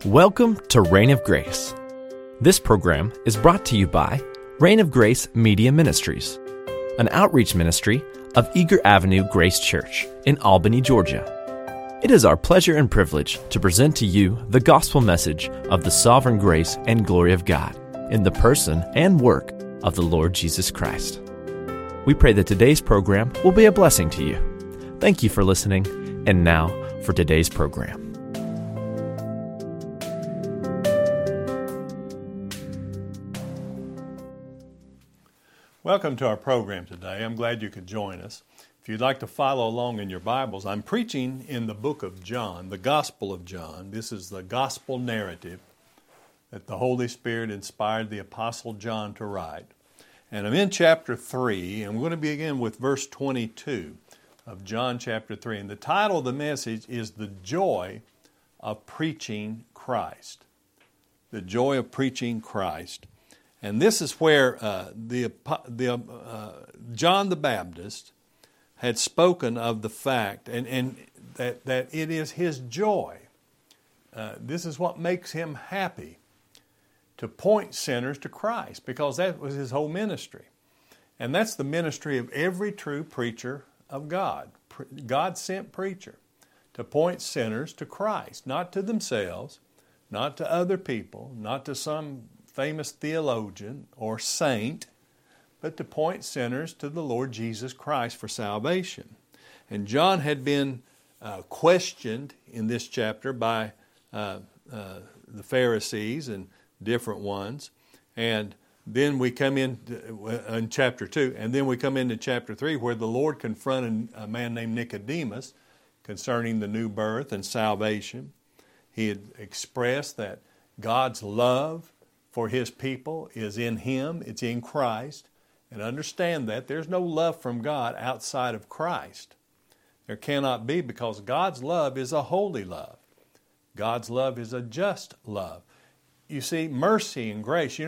Welcome to Reign of Grace. This program is brought to you by Reign of Grace Media Ministries, an outreach ministry of Eager Avenue Grace Church in Albany, Georgia. It is our pleasure and privilege to present to you the gospel message of the sovereign grace and glory of God in the person and work of the Lord Jesus Christ. We pray that today's program will be a blessing to you. Thank you for listening, and now for today's program. Welcome to our program today. I'm glad you could join us. If you'd like to follow along in your Bibles, I'm preaching in the book of John, the Gospel of John. This is the gospel narrative that the Holy Spirit inspired the Apostle John to write. And I'm in chapter 3, and we're going to begin with verse 22 of John chapter 3. And the title of the message is The Joy of Preaching Christ. The Joy of Preaching Christ. And this is where John the Baptist had spoken of the fact and that it is his joy. This is what makes him happy, to point sinners to Christ, because that was his whole ministry. And that's the ministry of every true preacher of God. God-sent preacher, to point sinners to Christ, not to themselves, not to other people, not to some famous theologian or saint, but to point sinners to the Lord Jesus Christ for salvation. And John had been questioned in this chapter by the Pharisees and different ones. And then we come in chapter 2, and then we come into chapter 3, where the Lord confronted a man named Nicodemus concerning the new birth and salvation. He had expressed that God's love for His people is in Him, it's in Christ. And understand that there's no love from God outside of Christ. There cannot be, because God's love is a holy love. God's love is a just love. You see, mercy and grace,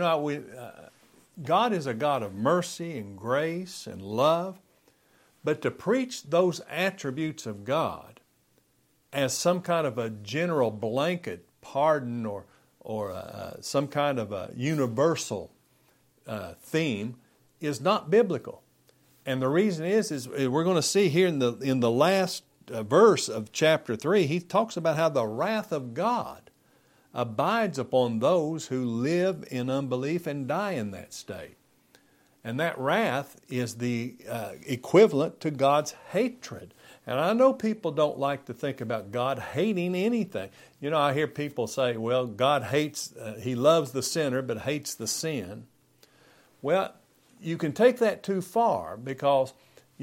God is a God of mercy and grace and love. But to preach those attributes of God as some kind of a general blanket pardon or some kind of a universal theme is not biblical. And the reason is we're going to see here in the last verse of chapter 3, he talks about how the wrath of God abides upon those who live in unbelief and die in that state. And that wrath is the equivalent to God's hatred. And I know people don't like to think about God hating anything. I hear people say, well, God hates, He loves the sinner but hates the sin. Well, you can take that too far, because,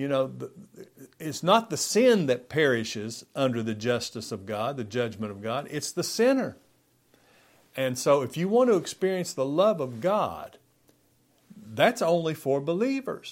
it's not the sin that perishes under the justice of God, the judgment of God. It's the sinner. And so if you want to experience the love of God, that's only for believers.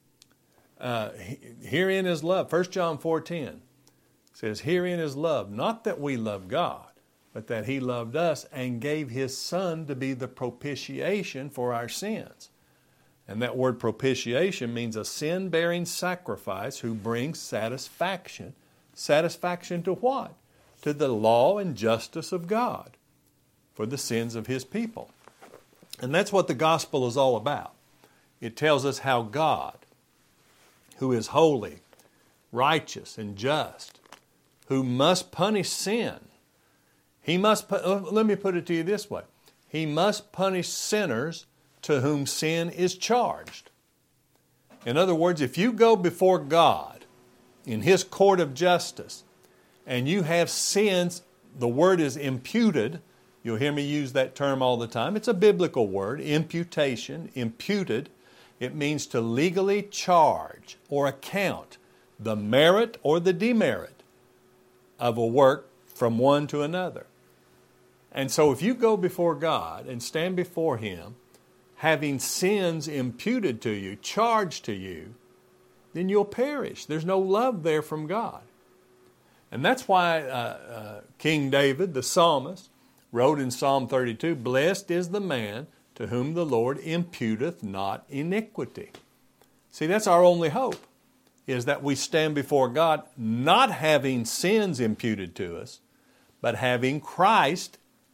Herein is love. 1 John 4:10 says, herein is love, not that we love God, but that He loved us and gave His Son to be the propitiation for our sins. And that word propitiation means a sin-bearing sacrifice who brings satisfaction. Satisfaction to what? To the law and justice of God for the sins of His people. And that's what the gospel is all about. It tells us how God, who is holy, righteous, and just, who must punish sin. Let me put it to you this way. He must punish sinners to whom sin is charged. In other words, if you go before God in His court of justice and you have sins, the word is imputed. You'll hear me use that term all the time. It's a biblical word, imputation, imputed. It means to legally charge or account the merit or the demerit of a work from one to another. And so if you go before God and stand before Him, having sins imputed to you, charged to you, then you'll perish. There's no love there from God. And that's why King David, the psalmist, wrote in Psalm 32, blessed is the man to whom the Lord imputeth not iniquity. See, that's our only hope, is that we stand before God not having sins imputed to us, but having Christ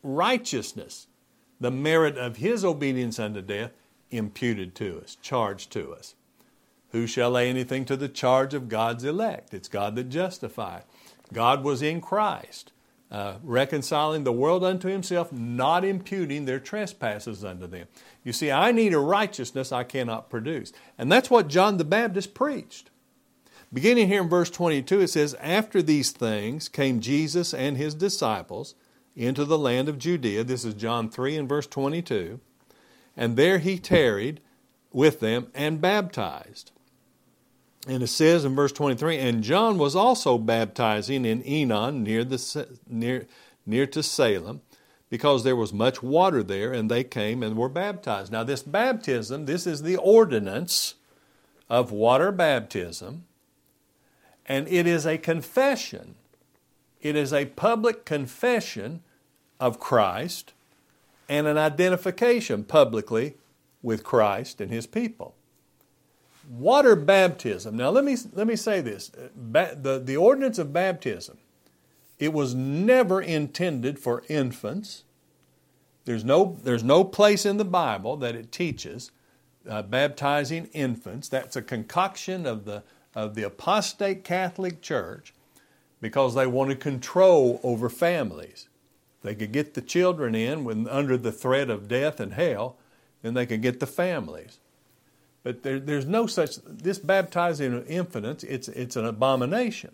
righteousness, the merit of His obedience unto death, imputed to us, charged to us. Who shall lay anything to the charge of God's elect? It's God that justifies. God was in Christ, reconciling the world unto Himself, not imputing their trespasses unto them. You see, I need a righteousness I cannot produce. And that's what John the Baptist preached. Beginning here in verse 22, it says, After these things came Jesus and His disciples into the land of Judea. This is John 3 and verse 22. And there He tarried with them and baptized. And it says in verse 23, And John was also baptizing in Enon near to Salem, because there was much water there, and they came and were baptized. Now this baptism, this is the ordinance of water baptism, and it is a confession. It is a public confession of Christ and an identification publicly with Christ and His people. Water baptism. Now let me say this. The ordinance of baptism, it was never intended for infants. There's no place in the Bible that it teaches baptizing infants. That's a concoction of the apostate Catholic Church, because they wanted control over families. They could get the children in when under the threat of death and hell, then they could get the families. But there's no such, this baptizing of infants, it's an abomination.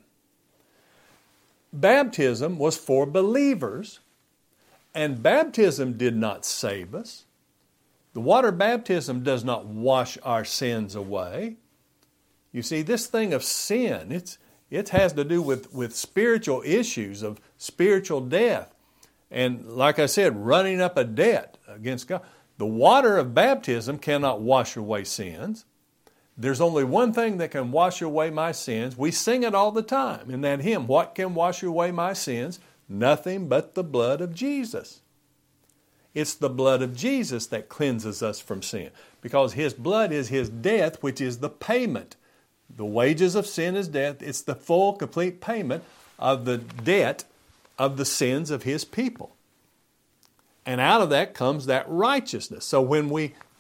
Baptism was for believers, and baptism did not save us. The water baptism does not wash our sins away. You see, this thing of sin, it has to do with spiritual issues of spiritual death. And like I said, running up a debt against God. The water of baptism cannot wash away sins. There's only one thing that can wash away my sins. We sing it all the time in that hymn, What can wash away my sins? Nothing but the blood of Jesus. It's the blood of Jesus that cleanses us from sin, because His blood is His death, which is the payment. The wages of sin is death. It's the full, complete payment of the debt of the sins of His people. And out of that comes that righteousness. So when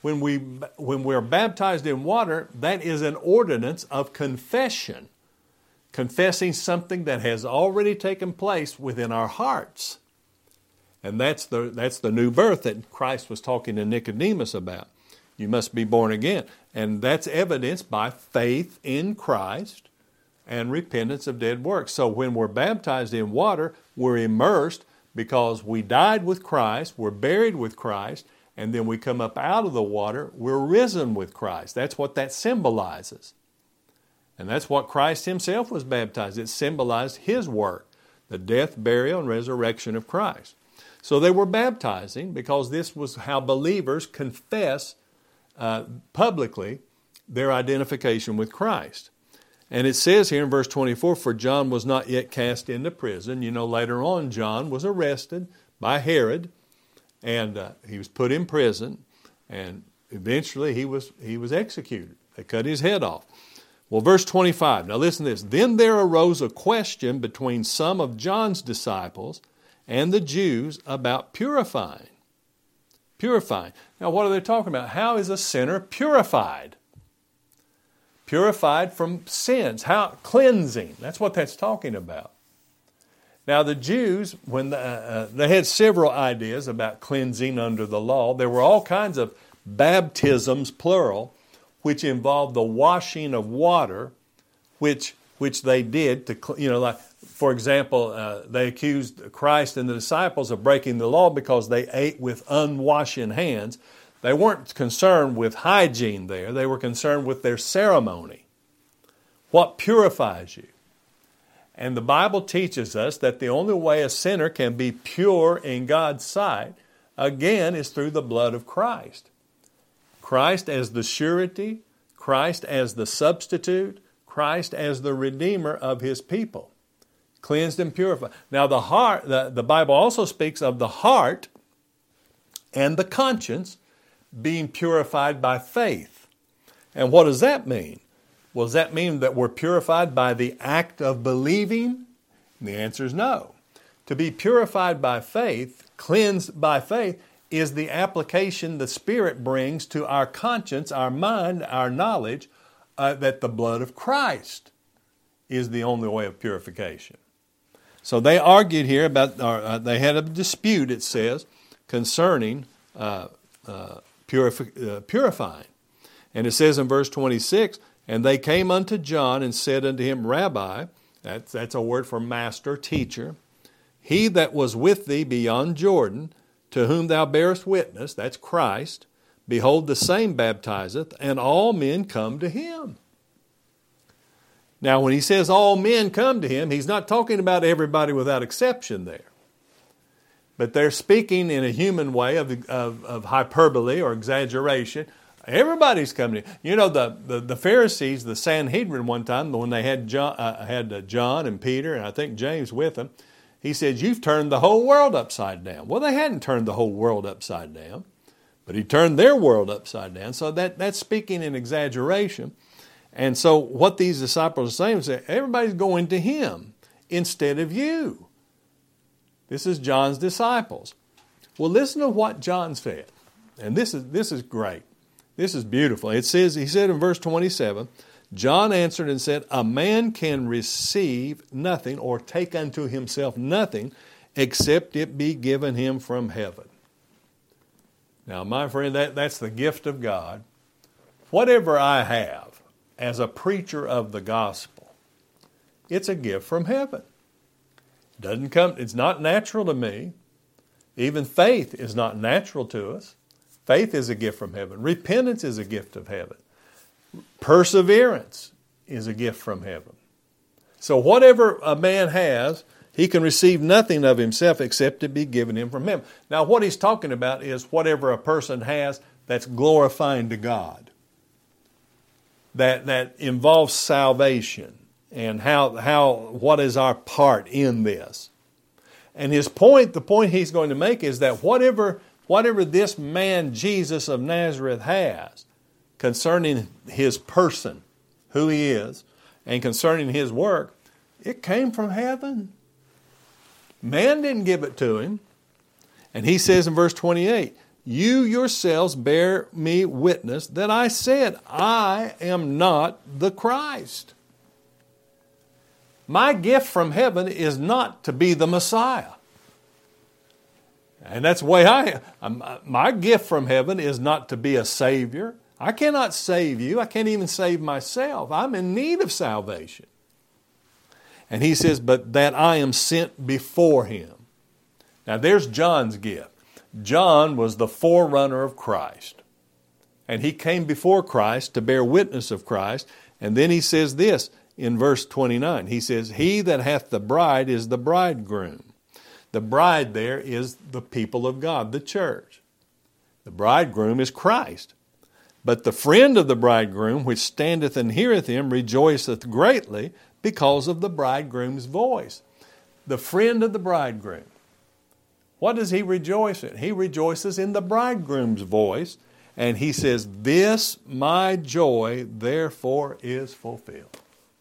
we're baptized in water, that is an ordinance of confession, confessing something that has already taken place within our hearts. And that's the new birth that Christ was talking to Nicodemus about. You must be born again. And that's evidenced by faith in Christ and repentance of dead works. So when we're baptized in water, we're immersed because we died with Christ, we're buried with Christ, and then we come up out of the water, we're risen with Christ. That's what that symbolizes. And that's what Christ Himself was baptized. It symbolized His work, the death, burial, and resurrection of Christ. So they were baptizing because this was how believers confess publicly their identification with Christ. And it says here in verse 24, For John was not yet cast into prison. You know, later on, John was arrested by Herod, and he was put in prison, and eventually he was executed. They cut his head off. Well, verse 25, now listen to this. Then there arose a question between some of John's disciples and the Jews about purifying. Purifying. Now, what are they talking about? How is a sinner purified? Purified from sins. How? Cleansing. That's what that's talking about. Now, the Jews, when they had several ideas about cleansing under the law, there were all kinds of baptisms, plural, which involved the washing of water, which they did to, like, for example, they accused Christ and the disciples of breaking the law because they ate with unwashen hands. They weren't concerned with hygiene there. They were concerned with their ceremony. What purifies you? And the Bible teaches us that the only way a sinner can be pure in God's sight, again, is through the blood of Christ. Christ as the surety, Christ as the substitute, Christ as the redeemer of His people. Cleansed and purified. Now the heart, the Bible also speaks of the heart and the conscience being purified by faith. And what does that mean? Well, does that mean that we're purified by the act of believing? And the answer is no. To be purified by faith cleansed by faith, is the application the Spirit brings to our conscience, our mind, our knowledge, that the blood of Christ is the only way of purification. So they argued here about, they had a dispute, it says, concerning purifying. And it says in verse 26, and they came unto John and said unto him, Rabbi, that's a word for master, teacher, he that was with thee beyond Jordan, to whom thou bearest witness, that's Christ, behold, the same baptizeth, and all men come to him. Now, when he says all men come to him, he's not talking about everybody without exception there. But they're speaking in a human way of hyperbole or exaggeration. Everybody's coming to him. You know, the Pharisees, the Sanhedrin one time, when they had John and Peter and I think James with them, he said, you've turned the whole world upside down. Well, they hadn't turned the whole world upside down, but he turned their world upside down. So that's speaking in exaggeration. And so what these disciples are saying is everybody's going to him instead of you. This is John's disciples. Well, listen to what John said. And this is great. This is beautiful. It says, he said in verse 27, John answered and said, a man can receive nothing or take unto himself nothing except it be given him from heaven. Now, my friend, that's the gift of God. Whatever I have as a preacher of the gospel, it's a gift from heaven. Doesn't come, it's not natural to me. Even faith is not natural to us. Faith is a gift from heaven. Repentance is a gift of heaven. Perseverance is a gift from heaven. So whatever a man has, he can receive nothing of himself except it be given him from him. Now what he's talking about is whatever a person has that's glorifying to God. That involves salvation and what is our part in this. And the point he's going to make is that whatever this man Jesus of Nazareth has concerning his person, who he is, and concerning his work, it came from heaven. Man didn't give it to him. And he says in verse 28, you yourselves bear me witness that I said, I am not the Christ. My gift from heaven is not to be the Messiah. And that's the way I am. My gift from heaven is not to be a Savior. I cannot save you. I can't even save myself. I'm in need of salvation. And he says, but that I am sent before him. Now there's John's gift. John was the forerunner of Christ. And he came before Christ to bear witness of Christ. And then he says this in verse 29. He says, he that hath the bride is the bridegroom. The bride there is the people of God, the church. The bridegroom is Christ. But the friend of the bridegroom, which standeth and heareth him, rejoiceth greatly because of the bridegroom's voice. The friend of the bridegroom. What does he rejoice in? He rejoices in the bridegroom's voice. And he says, this my joy therefore is fulfilled.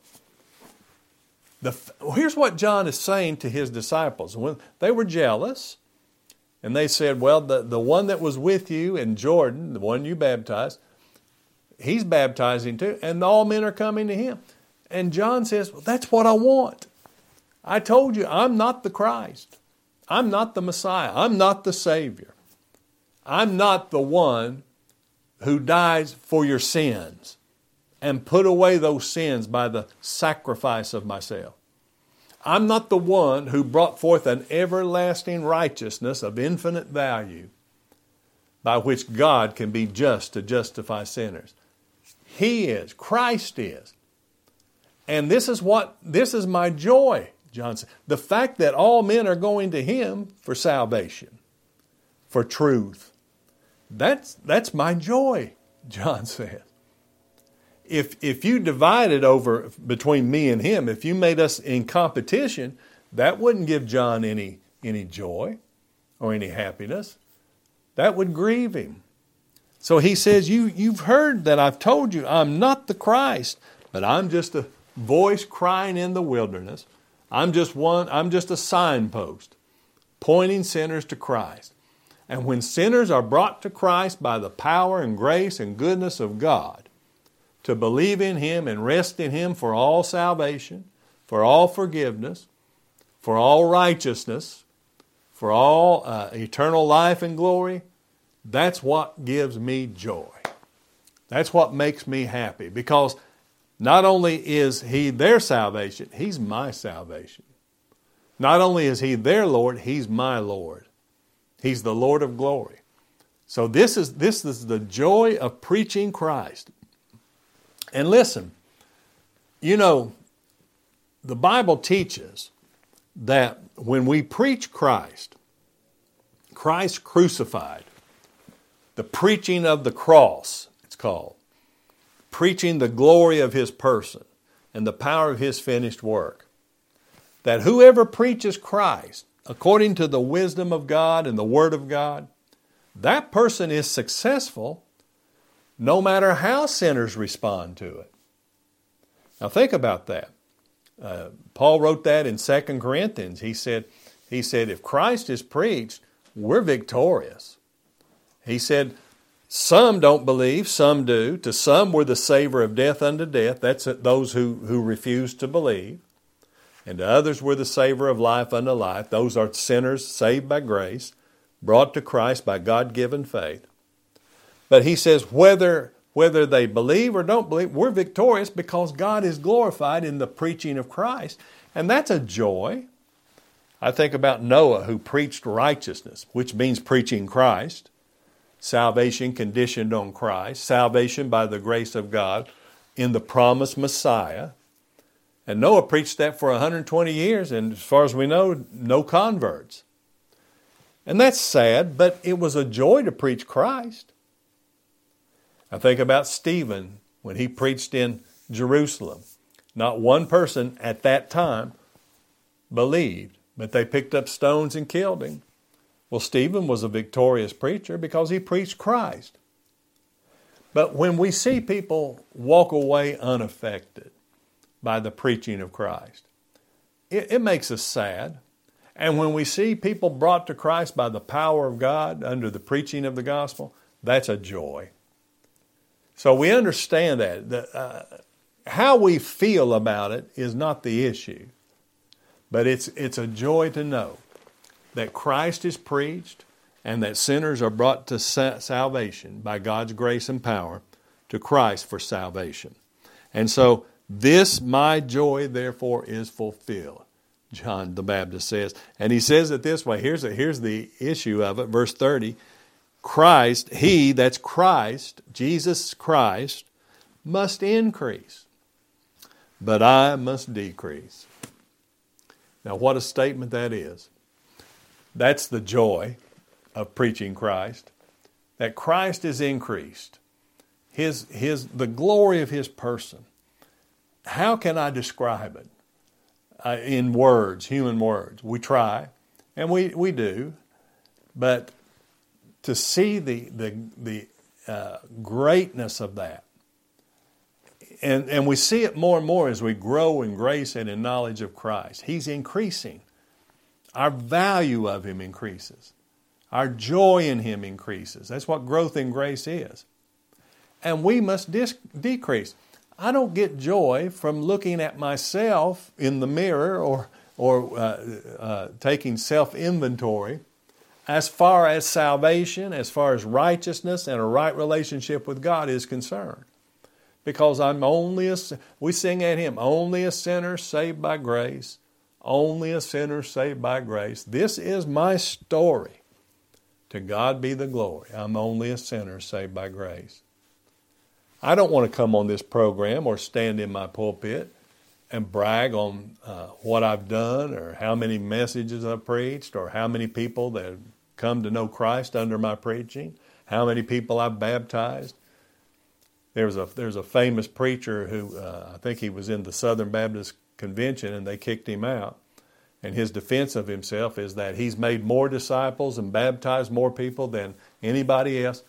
Here's what John is saying to his disciples. When they were jealous, and they said, well, the one that was with you in Jordan, the one you baptized, he's baptizing too, and all men are coming to him. And John says, well, that's what I want. I told you, I'm not the Christ. I'm not the Messiah. I'm not the Savior. I'm not the one who dies for your sins and put away those sins by the sacrifice of myself. I'm not the one who brought forth an everlasting righteousness of infinite value by which God can be just to justify sinners. He is. Christ is. And this is my joy, John said. The fact that all men are going to him for salvation, for truth. That's my joy, John says. If you divided over between me and him, if you made us in competition, that wouldn't give John any joy or any happiness. That would grieve him. So he says, you've heard that I've told you I'm not the Christ, but I'm just a voice crying in the wilderness. I'm just a signpost. pointing sinners to Christ. And when sinners are brought to Christ by the power and grace and goodness of God, to believe in Him and rest in Him for all salvation, for all forgiveness, for all righteousness, for all eternal life and glory, that's what gives me joy. That's what makes me happy, because not only is He their salvation, He's my salvation. Not only is He their Lord, He's my Lord. He's the Lord of glory. So this is the joy of preaching Christ. And listen, you know, the Bible teaches that when we preach Christ crucified, the preaching of the cross, it's called, preaching the glory of His person and the power of His finished work, that whoever preaches Christ according to the wisdom of God and the Word of God, that person is successful no matter how sinners respond to it. Now think about that. Paul wrote that in 2 Corinthians. He said, if Christ is preached, we're victorious. He said, some don't believe, some do. To some we're the savor of death unto death. That's those who refuse to believe. And to others we're the savor of life unto life. Those are sinners saved by grace, brought to Christ by God-given faith. But he says whether they believe or don't believe, we're victorious because God is glorified in the preaching of Christ. And that's a joy. I think about Noah, who preached righteousness, which means preaching Christ. Salvation conditioned on Christ. Salvation by the grace of God in the promised Messiah. And Noah preached that for 120 years, and as far as we know, no converts. And that's sad, but it was a joy to preach Christ. I think about Stephen when he preached in Jerusalem. Not one person at that time believed, but they picked up stones and killed him. Well, Stephen was a victorious preacher because he preached Christ. But when we see people walk away unaffected by the preaching of Christ, it makes us sad. And when we see people brought to Christ by the power of God under the preaching of the gospel, that's a joy. So we understand that. How we feel about it is not the issue, but it's a joy to know that Christ is preached and that sinners are brought to salvation by God's grace and power to Christ for salvation. And so this my joy therefore is fulfilled, John the Baptist says. And he says it this way. Here's the issue of it. Verse 30. Christ, He, that's Christ, Jesus Christ, must increase, but I must decrease. Now what a statement that is. That's the joy of preaching Christ, that Christ is increased. The glory of His person. How can I describe it? In words, human words. We try, and we do, but to see the greatness of that, and we see it more and more as we grow in grace and in knowledge of Christ. He's increasing. Our value of Him increases. Our joy in Him increases. That's what growth in grace is. And we must decrease. I don't get joy from looking at myself in the mirror or taking self-inventory as far as salvation, as far as righteousness and a right relationship with God is concerned. Because we sing at Him, only a sinner saved by grace, only a sinner saved by grace. This is my story. To God be the glory. I'm only a sinner saved by grace. I don't want to come on this program or stand in my pulpit and brag on what I've done or how many messages I've preached or how many people that have come to know Christ under my preaching, how many people I've baptized. There's a famous preacher who I think he was in the Southern Baptist Convention and they kicked him out. And his defense of himself is that he's made more disciples and baptized more people than anybody else.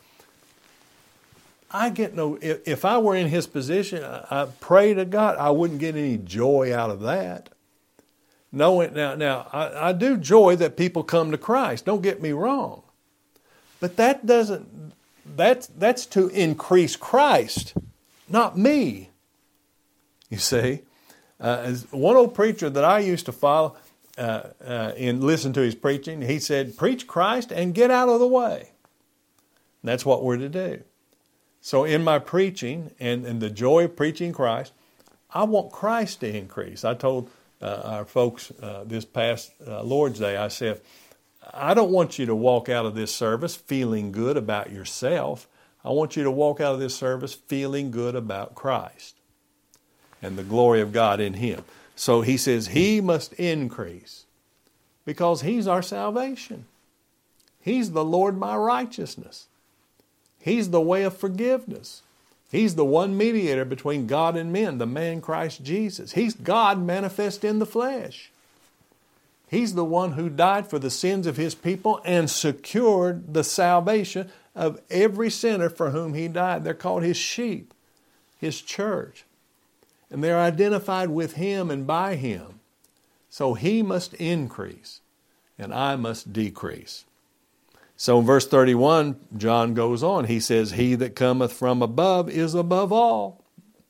If I were in his position, I pray to God I wouldn't get any joy out of that. Knowing now, I do joy that people come to Christ. Don't get me wrong, but that doesn't. That's to increase Christ, not me. You see, as one old preacher that I used to follow and listen to his preaching, he said, "Preach Christ and get out of the way." And that's what we're to do. So in my preaching and the joy of preaching Christ, I want Christ to increase. I told our folks this past Lord's Day, I said, I don't want you to walk out of this service feeling good about yourself. I want you to walk out of this service feeling good about Christ and the glory of God in Him. So he says He must increase because He's our salvation. He's the Lord my righteousness. He's the way of forgiveness. He's the one mediator between God and men, the man Christ Jesus. He's God manifest in the flesh. He's the one who died for the sins of His people and secured the salvation of every sinner for whom He died. They're called His sheep, His church. And they're identified with Him and by Him. So He must increase and I must decrease. So in verse 31, John goes on. He says, He that cometh from above is above all.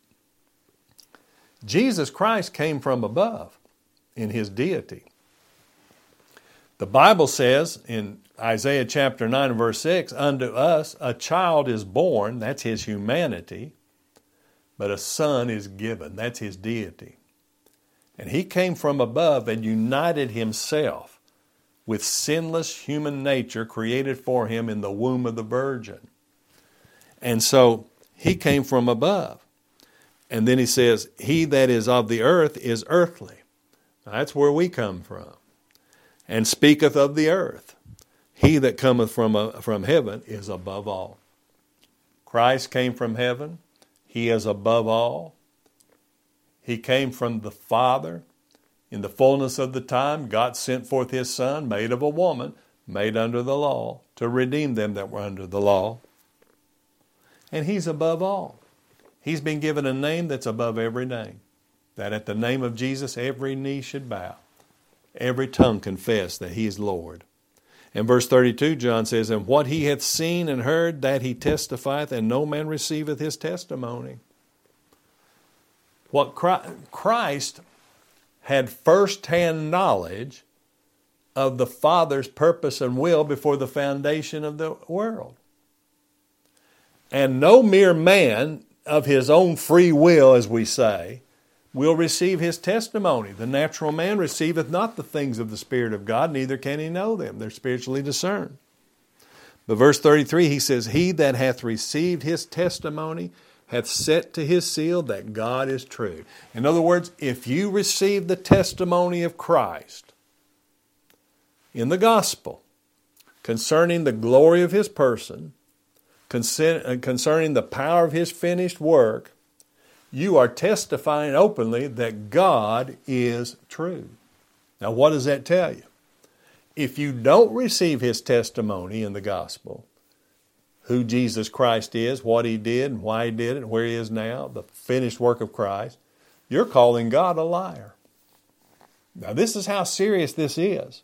Jesus Christ came from above in His deity. The Bible says in Isaiah chapter 9 and verse 6, Unto us a child is born, that's His humanity, but a son is given, that's His deity. And He came from above and united Himself with sinless human nature created for Him in the womb of the Virgin. And so He came from above. And then He says, He that is of the earth is earthly. Now, that's where we come from. And speaketh of the earth. He that cometh from heaven is above all. Christ came from heaven. He is above all. He came from the Father. In the fullness of the time, God sent forth His Son, made of a woman, made under the law, to redeem them that were under the law. And He's above all. He's been given a name that's above every name, that at the name of Jesus every knee should bow, every tongue confess that He is Lord. In verse 32, John says, And what He hath seen and heard, that He testifieth, and no man receiveth His testimony. What Christ had first-hand knowledge of the Father's purpose and will before the foundation of the world. And no mere man of his own free will, as we say, will receive His testimony. The natural man receiveth not the things of the Spirit of God, neither can he know them. They're spiritually discerned. But verse 33, he says, He that hath received His testimony hath set to his seal that God is true. In other words, if you receive the testimony of Christ in the gospel concerning the glory of His person, concerning the power of His finished work, you are testifying openly that God is true. Now, what does that tell you? If you don't receive His testimony in the gospel, who Jesus Christ is, what He did, and why He did it, where He is now, the finished work of Christ, you're calling God a liar. Now, this is how serious this is.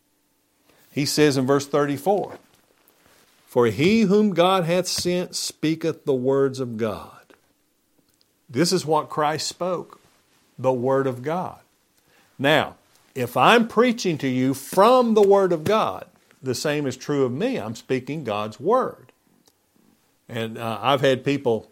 He says in verse 34, For He whom God hath sent speaketh the words of God. This is what Christ spoke, the Word of God. Now, if I'm preaching to you from the Word of God, the same is true of me. I'm speaking God's Word. And I've had people,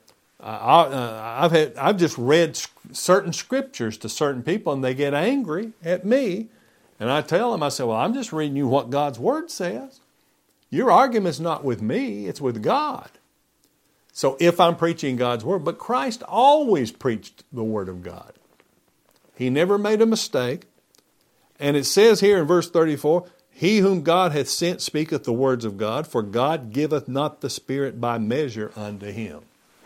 I've just read certain scriptures to certain people and they get angry at me. And I tell them, I say, well, I'm just reading you what God's Word says. Your argument's not with me, it's with God. So if I'm preaching God's Word, but Christ always preached the Word of God. He never made a mistake. And it says here in verse 34, He whom God hath sent speaketh the words of God, for God giveth not the Spirit by measure unto Him.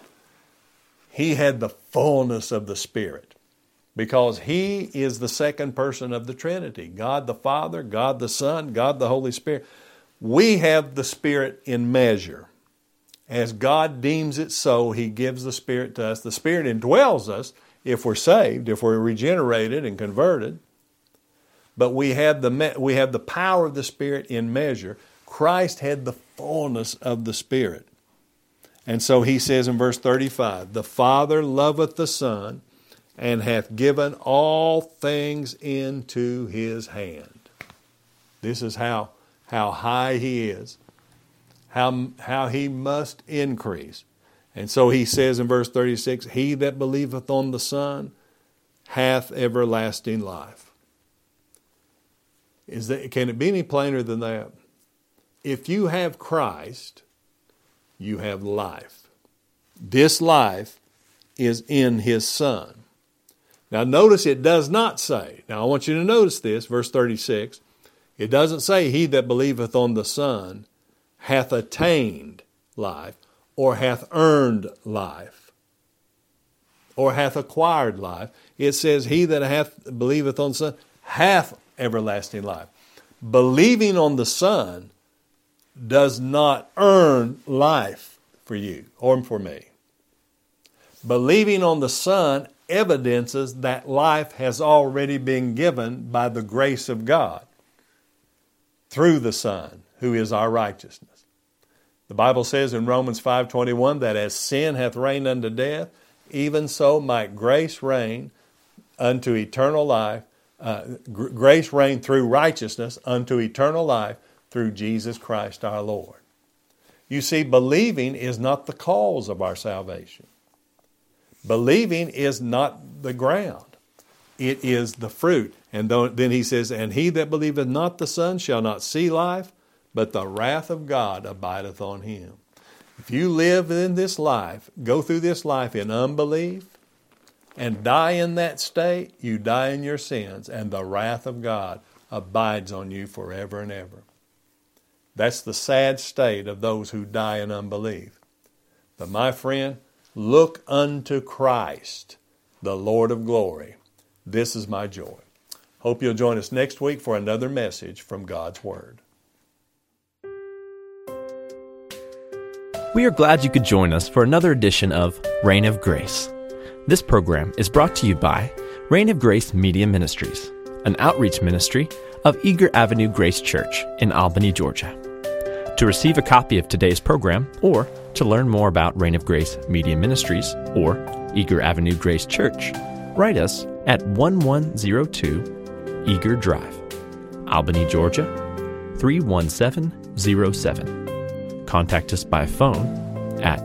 He had the fullness of the Spirit because He is the second person of the Trinity. God the Father, God the Son, God the Holy Spirit. We have the Spirit in measure. As God deems it so, He gives the Spirit to us. The Spirit indwells us if we're saved, if we're regenerated and converted. but we have the power of the Spirit in measure. Christ had the fullness of the Spirit. And so he says in verse 35, the Father loveth the Son, and hath given all things into his hand. This is how high he is, how he must increase. And so he says in verse 36, he that believeth on the Son hath everlasting life. Can it be any plainer than that? If you have Christ, you have life. This life is in his Son. Now notice it does not say, now I want you to notice this, verse 36, it doesn't say he that believeth on the Son hath attained life, or hath earned life, or hath acquired life. It says he that believeth on the Son hath everlasting life. Believing on the Son does not earn life for you or for me. Believing on the Son evidences that life has already been given by the grace of God through the Son, who is our righteousness. The Bible says in Romans 5:21 that as sin hath reigned unto death, even so might grace reign unto eternal life, grace reign through righteousness unto eternal life through Jesus Christ our Lord. You see, believing is not the cause of our salvation. Believing is not the ground. It is the fruit. And then he says, and he that believeth not the Son shall not see life, but the wrath of God abideth on him. If you live in this life, go through this life in unbelief, and die in that state, you die in your sins, and the wrath of God abides on you forever and ever. That's the sad state of those who die in unbelief. But my friend, look unto Christ, the Lord of glory. This is my joy. Hope you'll join us next week for another message from God's Word. We are glad you could join us for another edition of Reign of Grace. This program is brought to you by Reign of Grace Media Ministries, an outreach ministry of Eager Avenue Grace Church in Albany, Georgia. To receive a copy of today's program, or to learn more about Reign of Grace Media Ministries or Eager Avenue Grace Church, write us at 1102 Eager Drive, Albany, Georgia 31707. Contact us by phone at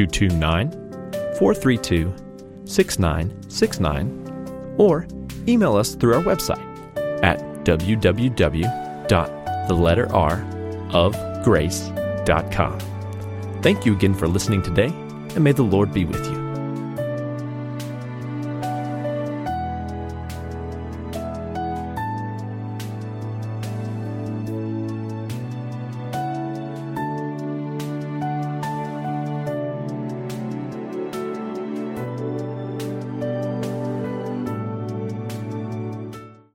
229-432-6969 or email us through our website at www.theletterrofgrace.com. Thank you again for listening today, and may the Lord be with you.